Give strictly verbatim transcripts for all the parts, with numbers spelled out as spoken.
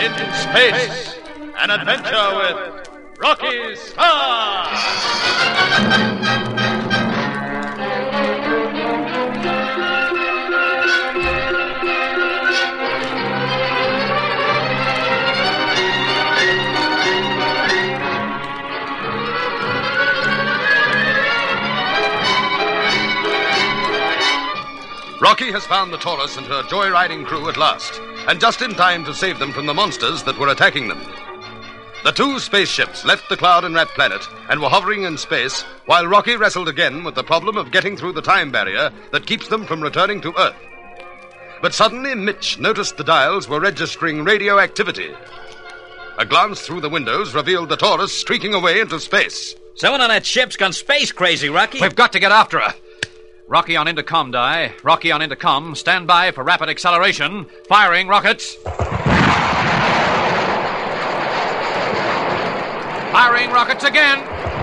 into space. An adventure with Rocky Star! Rocky has found the Taurus and her joyriding crew at last, and just in time to save them from the monsters that were attacking them. The two spaceships left the Cloud and Rat planet and were hovering in space while Rocky wrestled again with the problem of getting through the time barrier that keeps them from returning to Earth. But suddenly Mitch noticed the dials were registering radioactivity. A glance through the windows revealed the Taurus streaking away into space. Someone on that ship's gone space crazy, Rocky. We've got to get after her. Rocky on intercom, Di. Rocky on intercom. Stand by for rapid acceleration. Firing rockets. Firing rockets again.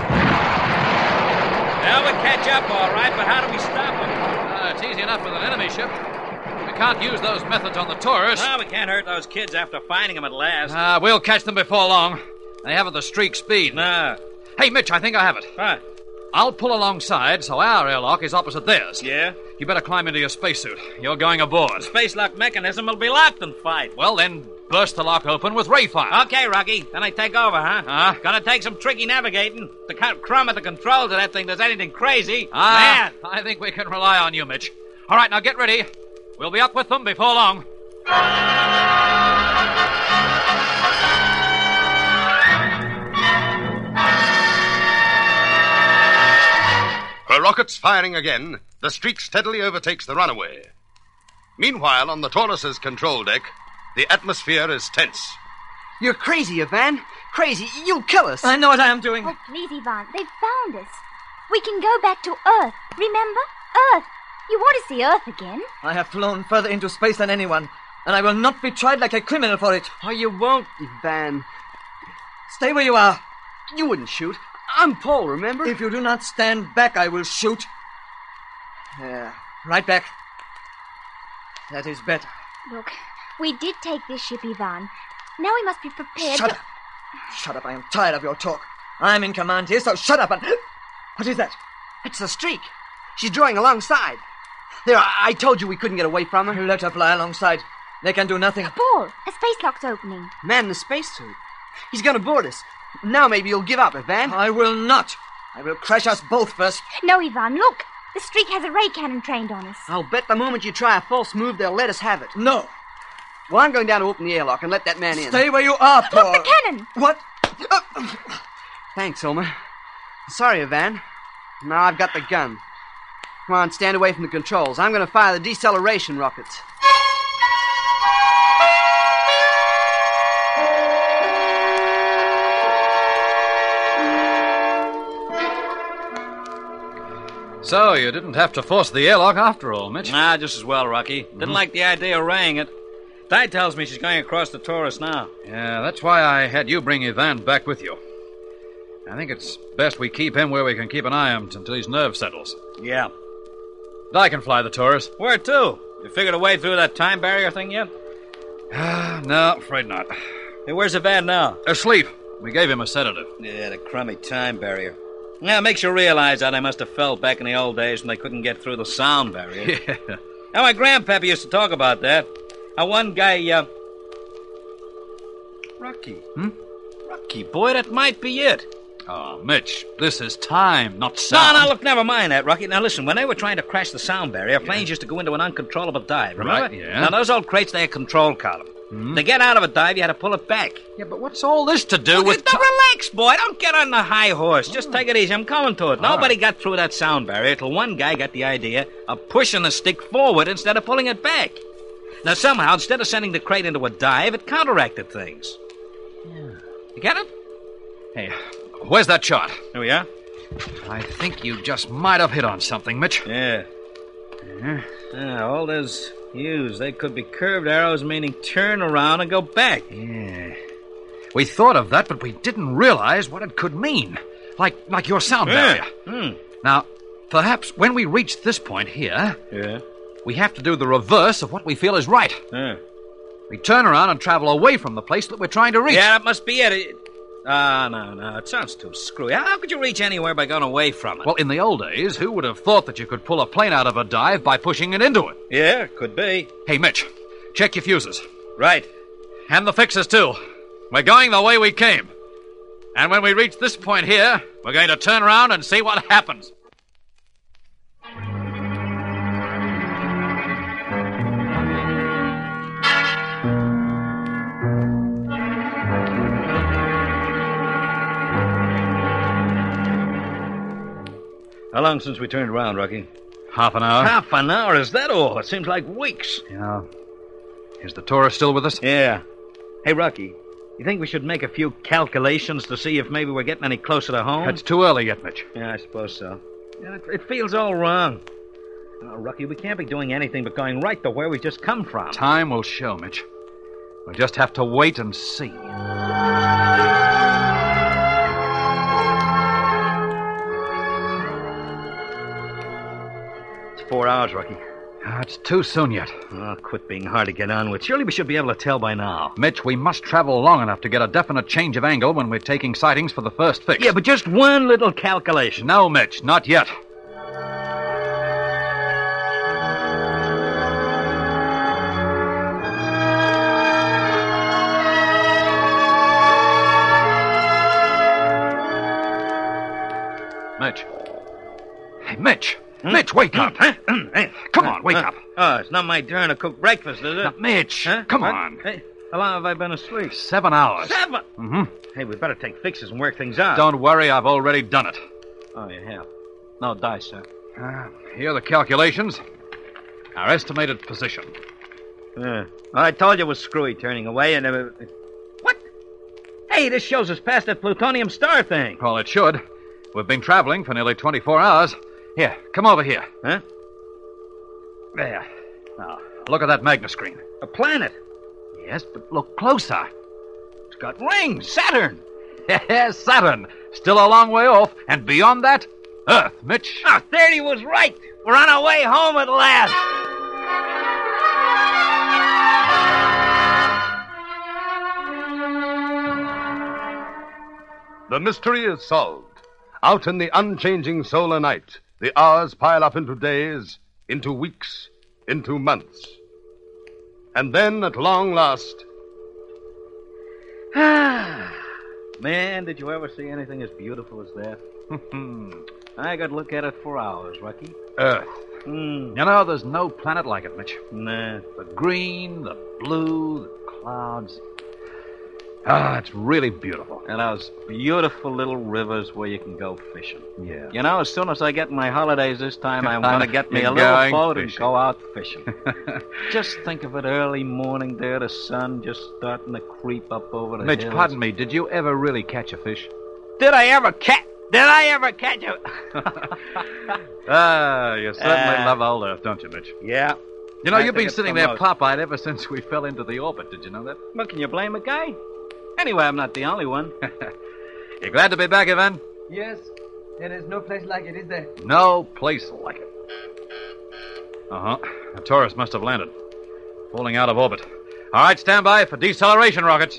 Now we catch up, all right, but how do we stop them? Uh, it's easy enough with an enemy ship. We can't use those methods on the Taurus. Well, we can't hurt those kids after finding them at last. Uh, we'll catch them before long. They haven't the streak speed. Nah. Hey, Mitch, I think I have it. What? I'll pull alongside so our airlock is opposite theirs. Yeah? You better climb into your spacesuit. You're going aboard. The space lock mechanism will be locked in fight. Well, then burst the lock open with ray fire. Okay, Rocky. Then I take over, huh? Huh? Gonna take some tricky navigating. The crumb at the controls of that thing does anything crazy. Ah, Man! I think we can rely on you, Mitch. All right, now get ready. We'll be up with them before long. Her rockets firing again, the streak steadily overtakes the runaway. Meanwhile, on the Taurus's control deck, the atmosphere is tense. You're crazy, Ivan. Crazy. You'll kill us. I know what I am doing. Oh, please, Ivan. They've found us. We can go back to Earth. Remember? Earth. You want to see Earth again? I have flown further into space than anyone, and I will not be tried like a criminal for it. Oh, you won't, Ivan. Stay where you are. You wouldn't shoot. I'm Paul, remember? If you do not stand back, I will shoot. Yeah, right back. That is better. Look, we did take this ship, Ivan. Now we must be prepared Shut to... up. Shut up. I am tired of your talk. I'm in command here, so shut up and... What is that? It's the streak. She's drawing alongside. There, I, I told you we couldn't get away from her. Let her fly alongside. They can do nothing. Paul, a space lock's opening. Man in the spacesuit. He's gonna board us. Now maybe you'll give up, Ivan. I will not. I will crash us both first. No, Ivan, look. The streak has a ray cannon trained on us. I'll bet the moment you try a false move, they'll let us have it. No. Well, I'm going down to open the airlock and let that man in. Stay where you are, Paul. Look, the cannon. What? Thanks, Homer. Sorry, Ivan. Now I've got the gun. Come on, stand away from the controls. I'm going to fire the deceleration rockets. So, you didn't have to force the airlock after all, Mitch. Nah, just as well, Rocky. Didn't Mm-hmm. like the idea of raying it. Di tells me she's going across the Taurus now. Yeah, that's why I had you bring Ivan back with you. I think it's best we keep him where we can keep an eye on him until his nerve settles. Yeah. I can fly the Taurus. Where to? You figured a way through that time barrier thing yet? No, afraid not. Hey, where's Ivan now? Asleep. We gave him a sedative. Yeah, the crummy time barrier. Now, it makes you realize how they must have felt back in the old days when they couldn't get through the sound barrier. Yeah. Now, my grandpappy used to talk about that. How one guy, uh... Rocky. Hmm? Rocky, boy, that might be it. Oh, Mitch, this is time, not No, sound. no, look, never mind that, Rocky. Now, listen, when they were trying to crash the sound barrier, planes used to go into an uncontrollable dive, remember? Right, yeah. Now, those old crates, they had control column. To get out of a dive, you had to pull it back. Yeah, but what's all this to do Look, with... now, relax, boy. Don't get on the high horse. Just take it easy. I'm coming to it. All Nobody right. got through that sound barrier till one guy got the idea of pushing the stick forward instead of pulling it back. Now, somehow, instead of sending the crate into a dive, it counteracted things. Yeah. You get it? Hey, where's that chart? Here we are. I think you just might have hit on something, Mitch. Yeah. Yeah. Yeah, all those U's, they could be curved arrows meaning turn around and go back. Yeah. We thought of that, but we didn't realize what it could mean. Like like your sound barrier. Yeah. Hmm. Now, perhaps when we reach this point here, Yeah. we have to do the reverse of what we feel is right. Yeah. We turn around and travel away from the place that we're trying to reach. Yeah, that must be it. it ah, no, no. It sounds too screwy. How, how could you reach anywhere by going away from it? Well, in the old days, who would have thought that you could pull a plane out of a dive by pushing it into it? Yeah, could be. Hey, Mitch, check your fuses. Right. And the fixes, too. We're going the way we came. And when we reach this point here, we're going to turn around and see what happens. How long since we turned around, Rocky? Half an hour. Half an hour? Is that all? It seems like weeks. Yeah. Is the tourist still with us? Yeah. Hey, Rocky, you think we should make a few calculations to see if maybe we're getting any closer to home? It's too early yet, Mitch. Yeah, I suppose so. Yeah, it, it feels all wrong. Oh, Rocky, we can't be doing anything but going right to where we just come from. Time will show, Mitch. We'll just have to wait and see. Four hours, Rocky. Ah, it's too soon yet. Oh, quit being hard to get on with. Surely we should be able to tell by now. Mitch, we must travel long enough to get a definite change of angle when we're taking sightings for the first fix. Yeah, but just one little calculation. No, Mitch, not yet. Mitch. Hey, Mitch. Hmm? Mitch, wake up. Huh? Come on, wake uh, up. Oh, it's not my turn to cook breakfast, is it? Now, Mitch, Huh? come What? on. Hey, how long have I been asleep? Seven hours. Seven? Mm-hmm. Hey, we better take fixes and work things out. Don't worry, I've already done it. Oh, you have? No dice, sir. Uh, here are the calculations. Our estimated position. Yeah. Well, I told you it was screwy turning away, and... Uh, what? Hey, this shows us past that plutonium star thing. Well, it should. We've been traveling for nearly twenty-four hours. Here, come over here. Huh? There. Now, look at that magnoscreen. A planet. Yes, but look closer. It's got rings. Saturn. Yes, Saturn. Still a long way off. And beyond that, Earth, Mitch. Oh, thirty was right. We're on our way home at last. The mystery is solved. Out in the unchanging solar night, the hours pile up into days, into weeks, into months. And then, at long last... Man, did you ever see anything as beautiful as that? I could look at it for hours, Rocky. Earth. Mm. You know, there's no planet like it, Mitch. Nah. The green, the blue, the clouds. Ah, it's really beautiful. And those beautiful little rivers where you can go fishing. Yeah. You know, as soon as I get my holidays this time, I'm going to get me a You're little going boat fishing. and go out fishing. Just think of it early morning there, the sun just starting to creep up over the Mitch, hills. pardon me, did you ever really catch a fish? Did I ever catch... Did I ever catch a... Ah, you certainly Uh, love old Earth, don't you, Mitch? Yeah. You know, I you've think been it's sitting the there most. pop-eyed ever since we fell into the orbit. Did you know that? Well, can you blame a guy? Anyway, I'm not the only one. You glad to be back, Ivan? Yes, there is no place like it, is there? No place like it. Uh-huh. The Taurus must have landed. Falling out of orbit. All right, stand by for deceleration rockets.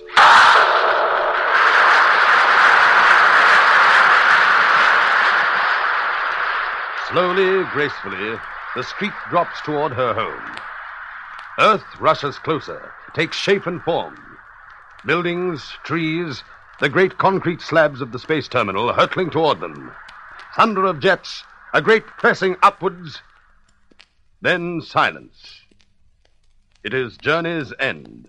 Slowly, gracefully, the street drops toward her home. Earth rushes closer, takes shape and form. Buildings, trees, the great concrete slabs of the space terminal hurtling toward them. Thunder of jets, a great pressing upwards. Then silence. It is journey's end.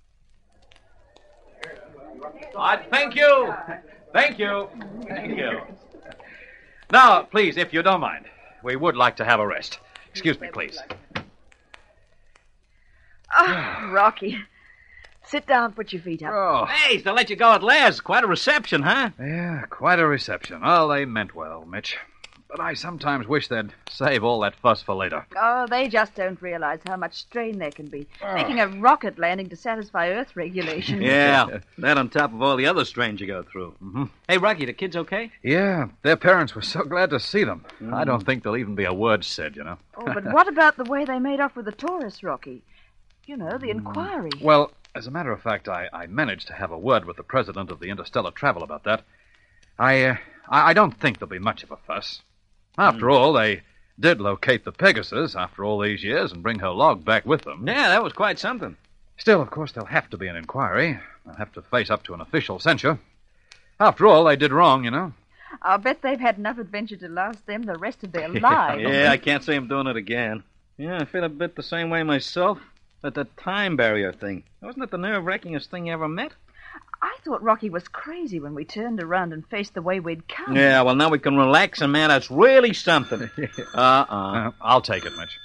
Uh, thank you. Thank you. Thank you. Now, please, if you don't mind, we would like to have a rest. Excuse me, please. Oh, Rocky. Sit down, put your feet up. Oh, Hey, they'll let you go at last. Quite a reception, huh? yeah, quite a reception. Oh, they meant well, Mitch. But I sometimes wish they'd save all that fuss for later. Oh, they just don't realize how much strain there can be. Making a rocket landing to satisfy Earth regulations. Yeah, that on top of all the other strains you go through. Mm-hmm. Hey, Rocky, the kids okay? Yeah, their parents were so glad to see them. I don't think there'll even be a word said, you know. Oh, but what about the way they made off with the Taurus, Rocky? you know, the inquiry. Well, as a matter of fact, I, I managed to have a word with the president of the Interstellar Travel about that. I, uh, I I don't think there'll be much of a fuss. After all, they did locate the Pegasus after all these years and bring her log back with them. Yeah, that was quite something. Still, of course, there'll have to be an inquiry. They'll have to face up to an official censure. After all, they did wrong, you know. I'll bet they've had enough adventure to last them the rest of their lives. Yeah, I can't see him doing it again. Yeah, I feel a bit the same way myself. But the time barrier thing, wasn't it the nerve-wrackingest thing you ever met? I thought Rocky was crazy when we turned around and faced the way we'd come. Yeah, well, now we can relax, and man, that's really something. uh-uh. Uh, I'll take it, Mitch.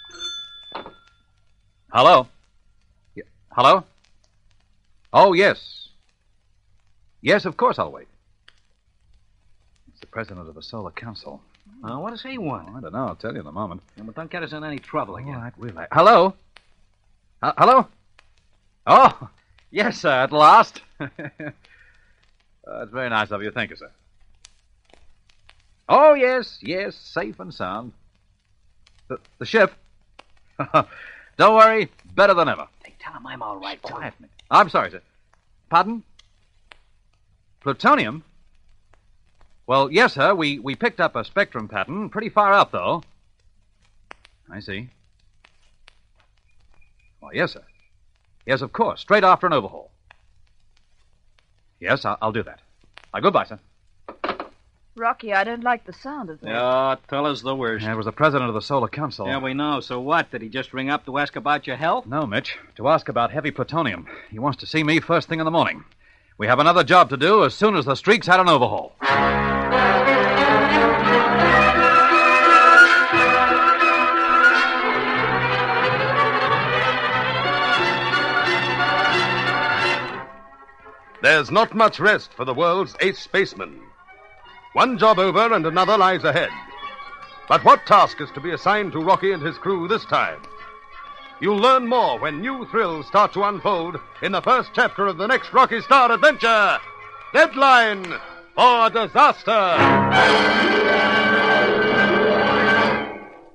Hello? Y- Hello? Oh, yes. Yes, of course I'll wait. It's the president of the Solar Council. Uh, what does he want? Oh, I don't know. I'll tell you in a moment. Yeah, but don't get us in any trouble again. All right, relax. Hello? Uh, hello? Oh, yes, sir, at last. uh, it's very nice of you. Thank you, sir. Oh, yes, yes, safe and sound. The, the ship? Don't worry, better than ever. Hey, tell him I'm all right. Quiet, Mitch. I'm sorry, sir. Pardon? Plutonium? Well, yes, sir, we, we picked up a spectrum pattern, pretty far out, though. I see. Well, yes, sir. Yes, of course, straight after an overhaul. Yes, I'll, I'll do that. Uh, goodbye, sir. Rocky, I don't like the sound of that. Yeah, tell us the worst. Yeah, it was the president of the Solar Council. Yeah, we know. So what? Did he just ring up to ask about your health? No, Mitch. To ask about heavy plutonium. He wants to see me first thing in the morning. We have another job to do as soon as the streak's had an overhaul. There's not much rest for the world's ace spacemen. One job over and another lies ahead. But what task is to be assigned to Rocky and his crew this time? You'll learn more when new thrills start to unfold in the first chapter of the next Rocky Star adventure. Deadline for Disaster.